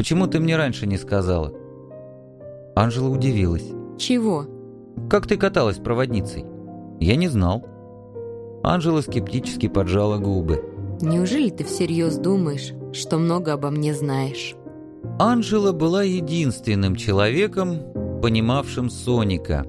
Почему ты мне раньше не сказала?» Анжела удивилась. Чего? «Как ты каталась проводницей?» «Я не знал». Анжела скептически поджала губы. Неужели ты всерьез думаешь, что много обо мне знаешь? Анжела была единственным человеком, понимавшим Соника.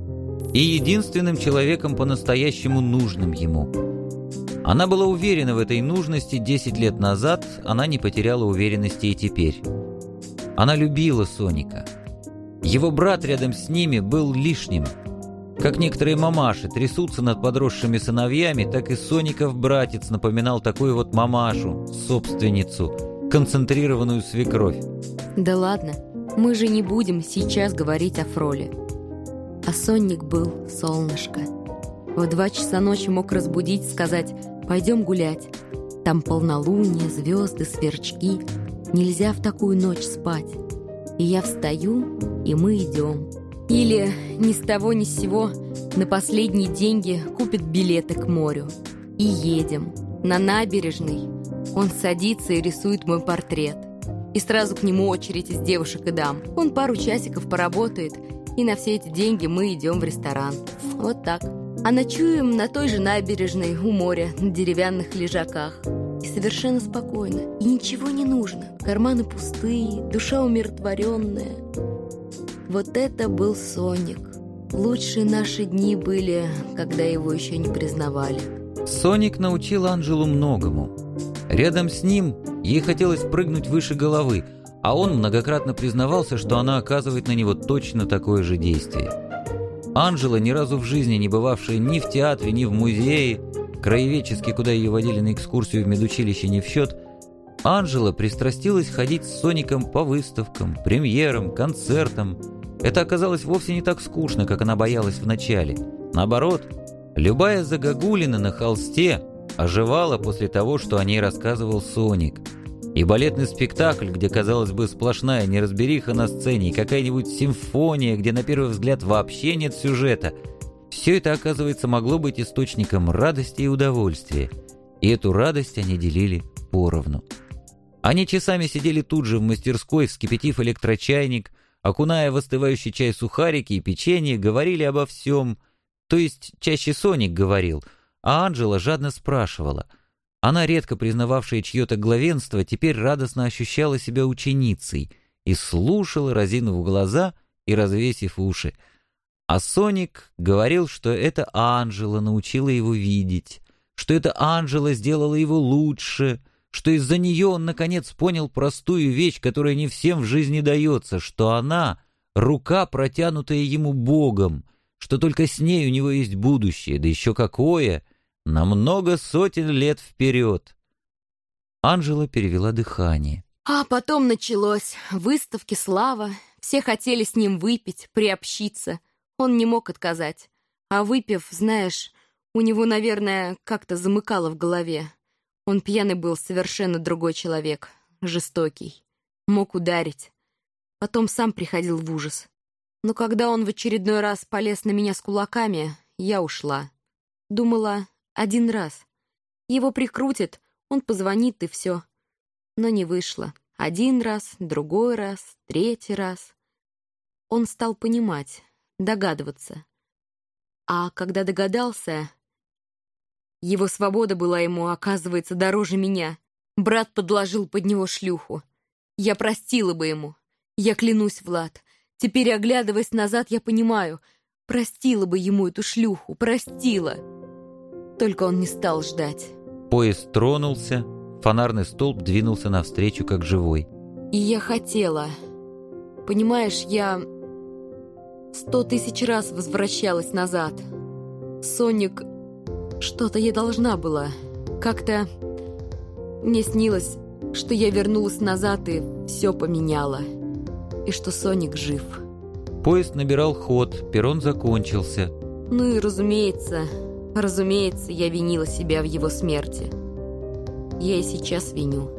И единственным человеком по-настоящему нужным ему. Она была уверена в этой нужности 10 лет назад, она не потеряла уверенности и теперь. Она любила Соника. Его брат рядом с ними был лишним. Как некоторые мамаши трясутся над подросшими сыновьями, так и Соников братец напоминал такую вот мамашу, собственницу, концентрированную свекровь. Да ладно, мы же не будем сейчас говорить о Фроле. А Соник был солнышко. В 2 часа ночи мог разбудить, сказать: «Пойдем гулять. Там полнолуние, звезды, сверчки. Нельзя в такую ночь спать». И я встаю, и мы идем. Или ни с того ни с сего на последние деньги купит билеты к морю. И едем. На набережной он садится и рисует мой портрет. И сразу к нему очередь из девушек и дам. Он пару часиков поработает, и на все эти деньги мы идем в ресторан. Вот так. А ночуем на той же набережной у моря, на деревянных лежаках. И совершенно спокойно. И ничего не нужно. Карманы пустые, душа умиротворенная. Вот это был Соник. Лучшие наши дни были, когда его еще не признавали. Соник научил Анжелу многому. Рядом с ним ей хотелось прыгнуть выше головы, а он многократно признавался, что она оказывает на него точно такое же действие. Анжела, ни разу в жизни не бывавшая ни в театре, ни в музее, краеведческий, куда ее водили на экскурсию в медучилище, не в счет, Анжела пристрастилась ходить с Соником по выставкам, премьерам, концертам. Это оказалось вовсе не так скучно, как она боялась вначале. Наоборот, любая загогулина на холсте оживала после того, что о ней рассказывал Соник. И балетный спектакль, где, казалось бы, сплошная неразбериха на сцене, и какая-нибудь симфония, где на первый взгляд вообще нет сюжета, все это, оказывается, могло быть источником радости и удовольствия. И эту радость они делили поровну. Они часами сидели тут же в мастерской, вскипятив электрочайник, окуная в остывающий чай сухарики и печенье, говорили обо всем. То есть чаще Соник говорил, а Анжела жадно спрашивала. Она, редко признававшая чье-то главенство, теперь радостно ощущала себя ученицей и слушала, разинув глаза и развесив уши. А Соник говорил, что это Анжела научила его видеть, что это Анжела сделала его лучше, что из-за нее он, наконец, понял простую вещь, которая не всем в жизни дается, что она — рука, протянутая ему Богом, что только с ней у него есть будущее, да еще какое, на много сотен лет вперед. Анжела перевела дыхание. А потом началось. Выставки, слава. Все хотели с ним выпить, приобщиться. Он не мог отказать. А выпив, знаешь, у него, наверное, как-то замыкало в голове. Он пьяный был, совершенно другой человек. Жестокий. Мог ударить. Потом сам приходил в ужас. Но когда он в очередной раз полез на меня с кулаками, я ушла. Думала, 1 раз. Его прикрутит, он позвонит и все. Но не вышло. 1 раз, другой раз, 3-й раз. Он стал понимать, догадываться. А когда догадался, его свобода была ему, оказывается, дороже меня. Брат подложил под него шлюху. Я простила бы ему. Я клянусь, Влад. Теперь, оглядываясь назад, я понимаю, простила бы ему эту шлюху, простила. Только он не стал ждать. Поезд тронулся, фонарный столб двинулся навстречу, как живой. И я хотела. Понимаешь, я 100 000 раз возвращалась назад. Соник, что-то я должна была. Как-то мне снилось, что я вернулась назад и все поменяла. И что Соник жив. Поезд набирал ход, перрон закончился. Ну и разумеется, я винила себя в его смерти. Я и сейчас виню.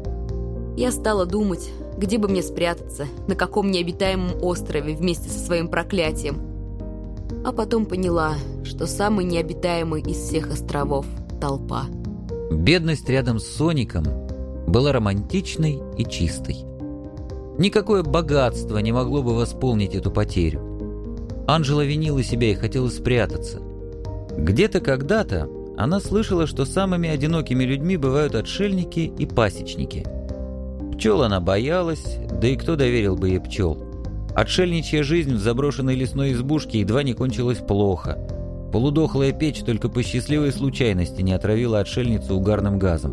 Я стала думать, где бы мне спрятаться, на каком необитаемом острове вместе со своим проклятием. А потом поняла, что самый необитаемый из всех островов — толпа. Бедность рядом с Соником была романтичной и чистой. Никакое богатство не могло бы восполнить эту потерю. Анжела винила себя и хотела спрятаться. Где-то когда-то она слышала, что самыми одинокими людьми бывают отшельники и пасечники. Пчел она боялась, да и кто доверил бы ей пчел? Отшельничья жизнь в заброшенной лесной избушке едва не кончилась плохо. Полудохлая печь только по счастливой случайности не отравила отшельницу угарным газом.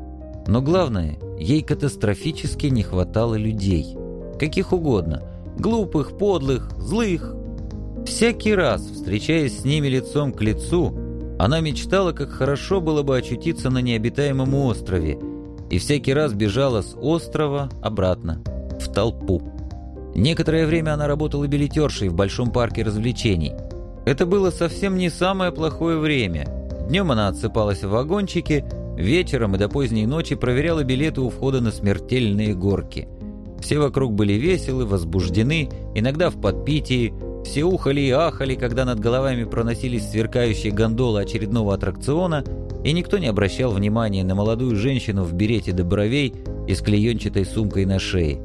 Но главное, ей катастрофически не хватало людей. Каких угодно. Глупых, подлых, злых. Всякий раз, встречаясь с ними лицом к лицу, она мечтала, как хорошо было бы очутиться на необитаемом острове, и всякий раз бежала с острова обратно, в толпу. Некоторое время она работала билетершей в большом парке развлечений. Это было совсем не самое плохое время. Днем она отсыпалась в вагончике, вечером и до поздней ночи проверяла билеты у входа на смертельные горки. Все вокруг были веселы, возбуждены, иногда в подпитии. Все ухали и ахали, когда над головами проносились сверкающие гондолы очередного аттракциона, и никто не обращал внимания на молодую женщину в берете до бровей и с клеенчатой сумкой на шее.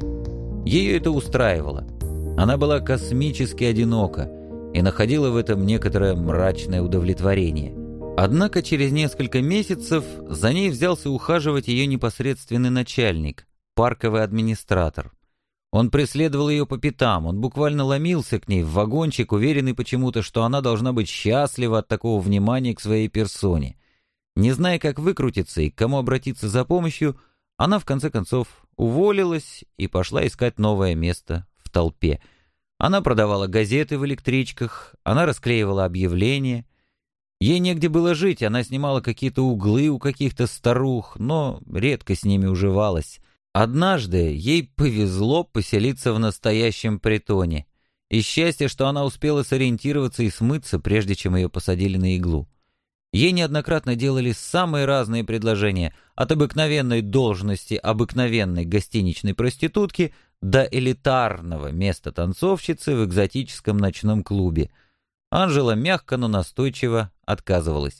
Ее это устраивало. Она была космически одинока и находила в этом некоторое мрачное удовлетворение. Однако через несколько месяцев за ней взялся ухаживать ее непосредственный начальник, парковый администратор. Он преследовал ее по пятам, он буквально ломился к ней в вагончик, уверенный почему-то, что она должна быть счастлива от такого внимания к своей персоне. Не зная, как выкрутиться и к кому обратиться за помощью, она в конце концов уволилась и пошла искать новое место в толпе. Она продавала газеты в электричках, она расклеивала объявления. Ей негде было жить, она снимала какие-то углы у каких-то старух, но редко с ними уживалась. Однажды ей повезло поселиться в настоящем притоне. И счастье, что она успела сориентироваться и смыться, прежде чем ее посадили на иглу. Ей неоднократно делали самые разные предложения, от обыкновенной должности обыкновенной гостиничной проститутки до элитарного места танцовщицы в экзотическом ночном клубе. Анжела мягко, но настойчиво отказывалась.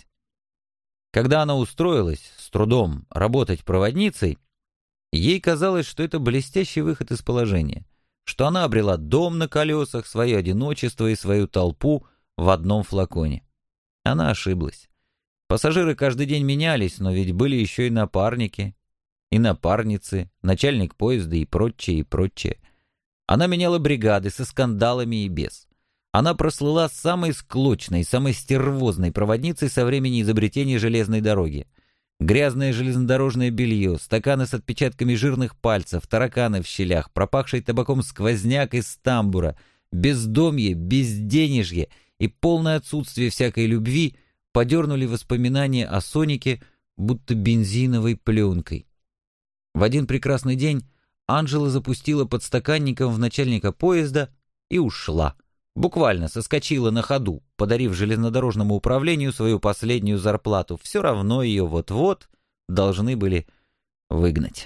Когда она устроилась, с трудом, работать проводницей, ей казалось, что это блестящий выход из положения, что она обрела дом на колесах, свое одиночество и свою толпу в одном флаконе. Она ошиблась. Пассажиры каждый день менялись, но ведь были еще и напарники, и напарницы, начальник поезда и прочее, и прочее. Она меняла бригады со скандалами и без. Она прослыла самой склочной, самой стервозной проводницей со времени изобретения железной дороги. Грязное железнодорожное белье, стаканы с отпечатками жирных пальцев, тараканы в щелях, пропахший табаком сквозняк из тамбура, бездомье, безденежье и полное отсутствие всякой любви подернули воспоминания о Сонике будто бензиновой пленкой. В один прекрасный день Анжела запустила подстаканником в начальника поезда и ушла. Буквально соскочила на ходу, подарив железнодорожному управлению свою последнюю зарплату. Все равно ее вот-вот должны были выгнать.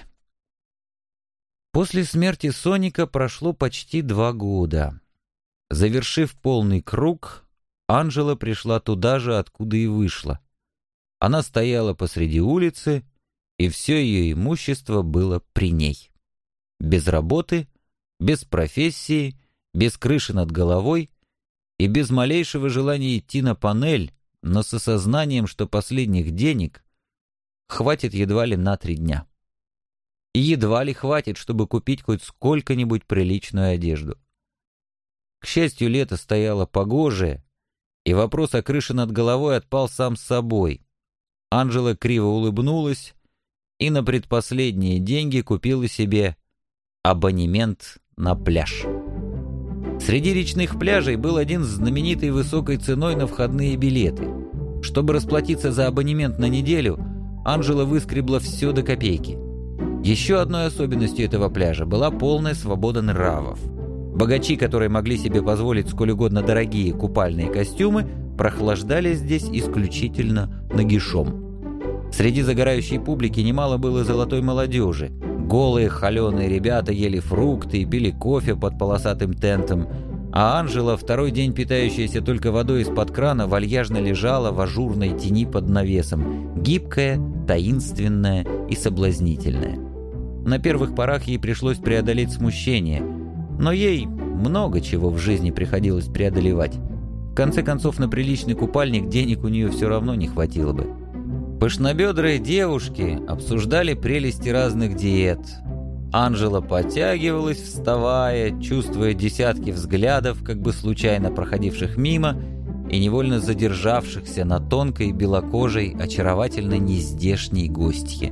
После смерти Соника прошло почти 2 года. Завершив полный круг, Анжела пришла туда же, откуда и вышла. Она стояла посреди улицы, и все ее имущество было при ней. Без работы, без профессии, без крыши над головой и без малейшего желания идти на панель, но с осознанием, что последних денег хватит едва ли на 3 дня. И едва ли хватит, чтобы купить хоть сколько-нибудь приличную одежду. К счастью, лето стояло погожее, и вопрос о крыше над головой отпал сам собой. Анжела криво улыбнулась и на предпоследние деньги купила себе абонемент на пляж. Среди речных пляжей был один знаменитый высокой ценой на входные билеты. Чтобы расплатиться за абонемент на неделю, Анжела выскребла все до копейки. Еще одной особенностью этого пляжа была полная свобода нравов. Богачи, которые могли себе позволить сколь угодно дорогие купальные костюмы, прохлаждались здесь исключительно нагишом. Среди загорающей публики немало было золотой молодежи. Голые холеные ребята ели фрукты и пили кофе под полосатым тентом, а Анжела, второй день питающаяся только водой из-под крана, вальяжно лежала в ажурной тени под навесом, гибкая, таинственная и соблазнительная. На первых порах ей пришлось преодолеть смущение, но ей много чего в жизни приходилось преодолевать. В конце концов, на приличный купальник денег у нее все равно не хватило бы. Пышнобедрые девушки обсуждали прелести разных диет. Анжела подтягивалась, вставая, чувствуя десятки взглядов, как бы случайно проходивших мимо и невольно задержавшихся на тонкой, белокожей, очаровательно нездешней гостье.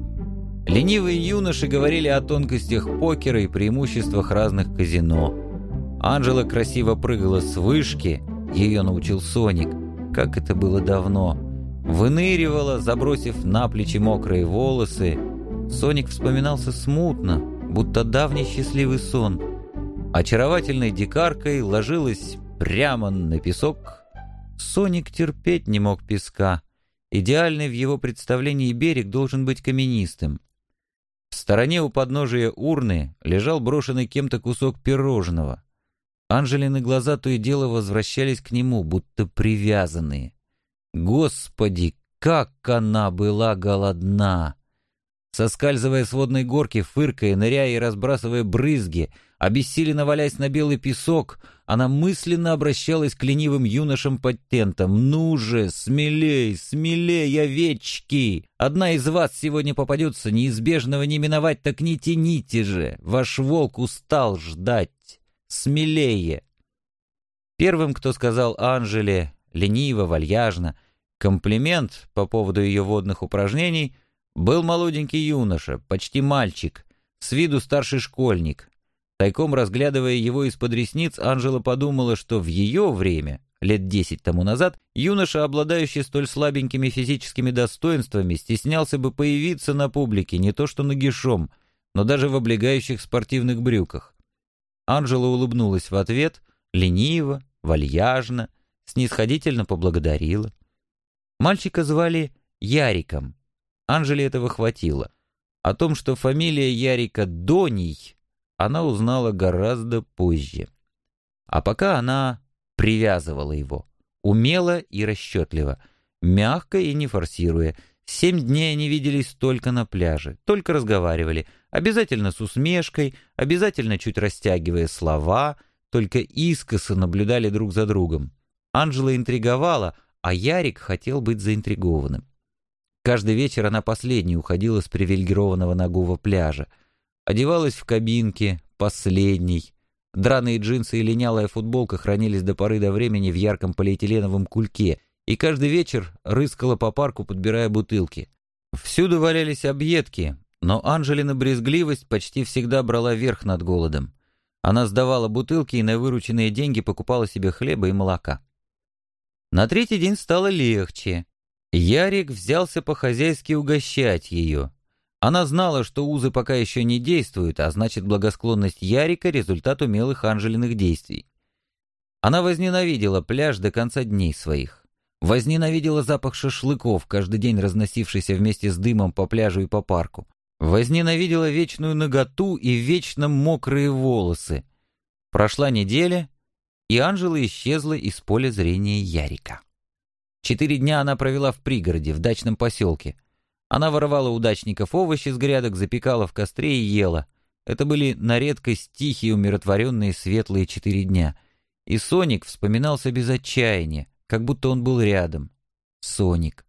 Ленивые юноши говорили о тонкостях покера и преимуществах разных казино. Анжела красиво прыгала с вышки, ее научил Соник, как это было давно. Выныривала, забросив на плечи мокрые волосы. Соник вспоминался смутно, будто давний счастливый сон. Очаровательной дикаркой ложилась прямо на песок. Соник терпеть не мог песка. Идеальный в его представлении берег должен быть каменистым. В стороне у подножия урны лежал брошенный кем-то кусок пирожного. Анжелины глаза то и дело возвращались к нему, будто привязанные. Господи, как она была голодна! Соскальзывая с водной горки, фыркая, ныряя и разбрасывая брызги, обессиленно валясь на белый песок, она мысленно обращалась к ленивым юношам под тентом. «Ну же, смелей, смелей, овечки! Одна из вас сегодня попадется, неизбежного не миновать, так не тяните же! Ваш волк устал ждать! Смелее!» Первым, кто сказал Анжеле, лениво, вальяжно, комплимент по поводу ее водных упражнений, был молоденький юноша, почти мальчик, с виду старший школьник. Тайком разглядывая его из-под ресниц, Анжела подумала, что в ее время, лет 10 тому назад, юноша, обладающий столь слабенькими физическими достоинствами, стеснялся бы появиться на публике не то что нагишом, но даже в облегающих спортивных брюках. Анжела улыбнулась в ответ, лениво, вальяжно, снисходительно поблагодарила. Мальчика звали Яриком. Анжеле этого хватило. О том, что фамилия Ярика Доний, она узнала гораздо позже. А пока она привязывала его. Умело и расчетливо. Мягко и не форсируя. 7 дней они виделись только на пляже. Только разговаривали. Обязательно с усмешкой, обязательно чуть растягивая слова, только искоса наблюдали друг за другом. Анжела интриговала, а Ярик хотел быть заинтригованным. Каждый вечер она последней уходила с привилегированного нагого пляжа. Одевалась в кабинке, последней. Драные джинсы и линялая футболка хранились до поры до времени в ярком полиэтиленовом кульке, и каждый вечер рыскала по парку, подбирая бутылки. Всюду валялись объедки, но Анжелина брезгливость почти всегда брала верх над голодом. Она сдавала бутылки и на вырученные деньги покупала себе хлеба и молока. На 3-й день стало легче. Ярик взялся по-хозяйски угощать ее. Она знала, что узы пока еще не действуют, а значит, благосклонность Ярика — результат умелых Анжелиных действий. Она возненавидела пляж до конца дней своих. Возненавидела запах шашлыков, каждый день разносившийся вместе с дымом по пляжу и по парку. Возненавидела вечную наготу и вечно мокрые волосы. Прошла неделя, и Анжела исчезла из поля зрения Ярика. 4 дня она провела в пригороде, в дачном поселке. Она воровала у дачников овощи с грядок, запекала в костре и ела. Это были на редкость тихие, умиротворенные, светлые 4 дня. И Соник вспоминался без отчаяния, как будто он был рядом. Соник.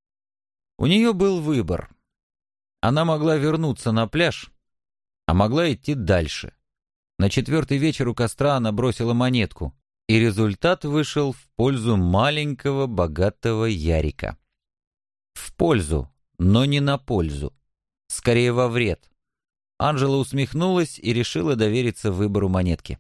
У нее был выбор. Она могла вернуться на пляж, а могла идти дальше. На 4-й вечер у костра она бросила монетку, и результат вышел в пользу маленького богатого Ярика. В пользу, но не на пользу. Скорее во вред. Анжела усмехнулась и решила довериться выбору монетки.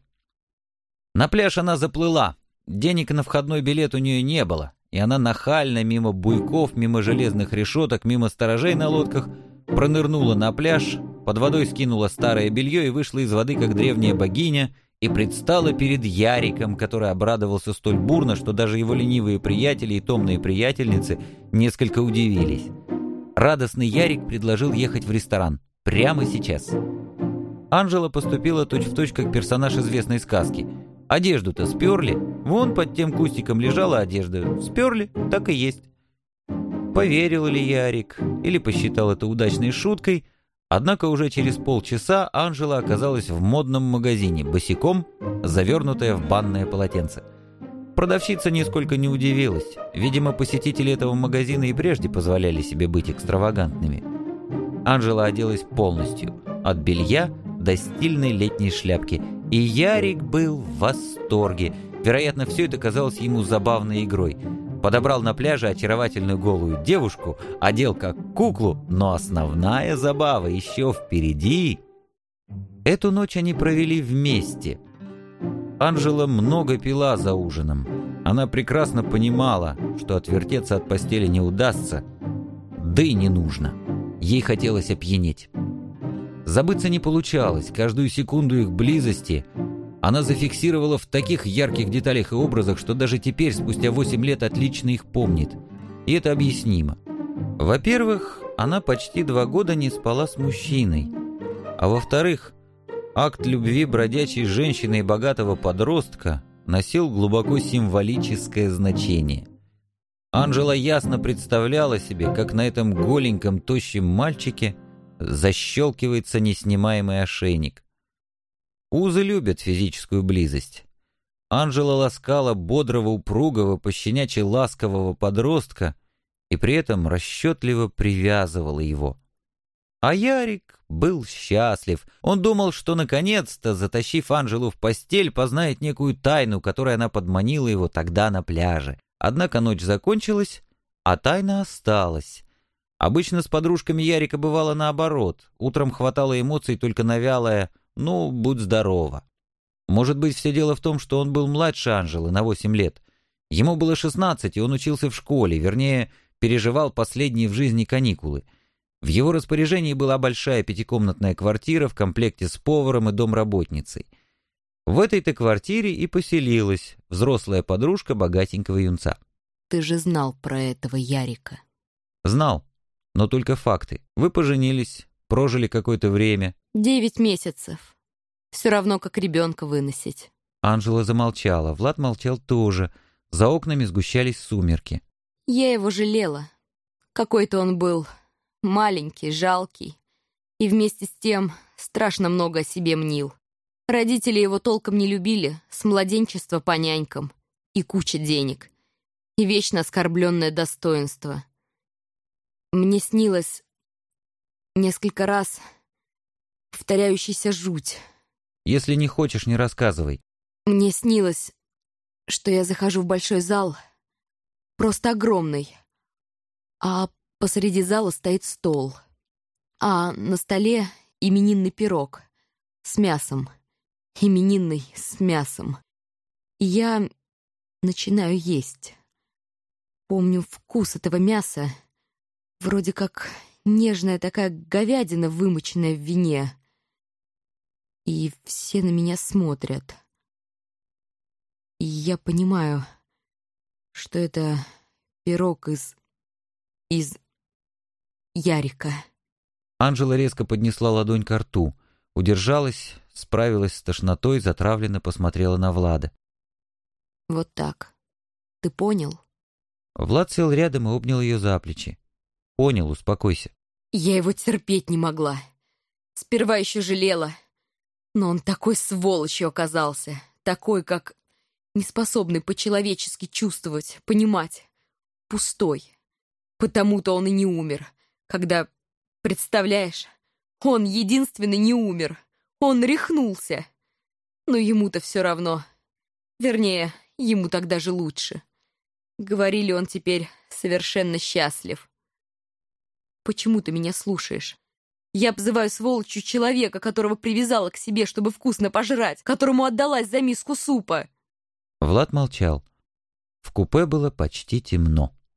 На пляж она заплыла. Денег на входной билет у нее не было, и она нахально мимо буйков, мимо железных решеток, мимо сторожей на лодках пронырнула на пляж, под водой скинула старое белье и вышла из воды, как древняя богиня, и предстала перед Яриком, который обрадовался столь бурно, что даже его ленивые приятели и томные приятельницы несколько удивились. Радостный Ярик предложил ехать в ресторан. Прямо сейчас. Анжела поступила точь-в-точь, как персонаж известной сказки. Одежду-то сперли. Вон под тем кустиком лежала одежда. Сперли, так и есть. Поверил ли Ярик, или посчитал это удачной шуткой, Однако уже через полчаса Анжела оказалась в модном магазине, босиком, завернутая в банное полотенце. Продавщица нисколько не удивилась. Видимо, посетители этого магазина и прежде позволяли себе быть экстравагантными. Анжела оделась полностью, от белья до стильной летней шляпки, и Ярик был в восторге. Вероятно, все это казалось ему забавной игрой. Подобрал на пляже очаровательную голую девушку, одел как куклу, но основная забава еще впереди. Эту ночь они провели вместе. Анжела много пила за ужином. Она прекрасно понимала, что отвертеться от постели не удастся, да и не нужно. Ей хотелось опьянеть. Забыться не получалось. Каждую секунду их близости она зафиксировала в таких ярких деталях и образах, что даже теперь, спустя 8 лет, отлично их помнит. И это объяснимо. Во-первых, она почти 2 года не спала с мужчиной. А во-вторых, акт любви бродячей женщины и богатого подростка носил глубоко символическое значение. Анжела ясно представляла себе, как на этом голеньком, тощем мальчике защелкивается неснимаемый ошейник. Узы любят физическую близость. Анжела ласкала бодрого, упругого, пощенячьи ласкового подростка и при этом расчетливо привязывала его. А Ярик был счастлив. Он думал, что наконец-то, затащив Анжелу в постель, познает некую тайну, которой она подманила его тогда на пляже. Однако ночь закончилась, а тайна осталась. Обычно с подружками Ярика бывало наоборот. Утром хватало эмоций только на вялое «ну, будь здорова». Может быть, все дело в том, что он был младше Анжелы на 8 лет. Ему было 16, и он учился в школе, вернее, переживал последние в жизни каникулы. В его распоряжении была большая 5-комнатная квартира в комплекте с поваром и домработницей. В этой-то квартире и поселилась взрослая подружка богатенького юнца. Ты же знал про этого Ярика. Знал, но только факты. Вы поженились, прожили какое-то время. 9 месяцев. Все равно, как ребенка выносить. Анжела замолчала, Влад молчал тоже. За окнами сгущались сумерки. Я его жалела. Какой-то он был маленький, жалкий. И вместе с тем страшно много о себе мнил. Родители его толком не любили, с младенчества по нянькам. И куча денег. И вечно оскорбленное достоинство. Мне снилось несколько раз повторяющаяся жуть. Если не хочешь, не рассказывай. Мне снилось, что я захожу в большой зал, просто огромный, а посреди зала стоит стол, а на столе именинный пирог с мясом, именинный с мясом. И я начинаю есть. Помню вкус этого мяса, вроде как нежная такая говядина, вымоченная в вине. И все на меня смотрят. И я понимаю, что это пирог из Ярика. Анжела резко поднесла ладонь ко рту, удержалась, справилась с тошнотой, затравленно посмотрела на Влада. Вот так. Ты понял? Влад сел рядом и обнял ее за плечи. Понял, успокойся. Я его терпеть не могла. Сперва еще жалела. Но он такой сволочью оказался. Такой, как неспособный по-человечески чувствовать, понимать. Пустой. Потому-то он и не умер. Когда, представляешь, он единственный не умер. Он рехнулся. Но ему-то все равно. Вернее, ему так даже лучше. Говорили, он теперь совершенно счастлив. Почему ты меня слушаешь? Я обзываю сволочью человека, которого привязала к себе, чтобы вкусно пожрать, которому отдалась за миску супа. Влад молчал. В купе было почти темно.